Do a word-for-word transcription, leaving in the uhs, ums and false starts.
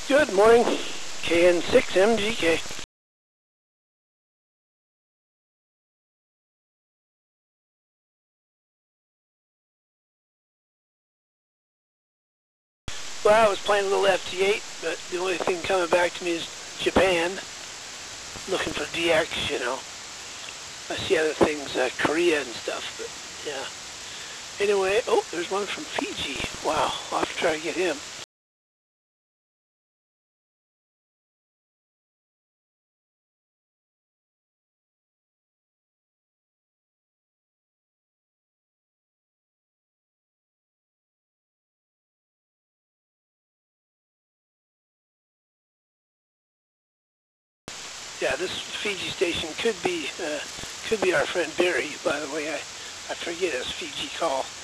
Good morning, K N six M G K. Well, I was playing a little F T eight, but the only thing coming back to me is Japan. Looking for D X, you know. I see other things, uh, Korea and stuff, but yeah. Anyway, oh, there's one from Fiji. Wow, I'll have to try to get him. Yeah, this Fiji station could be uh, could be our friend Barry. By the way, I, I forget his Fiji call.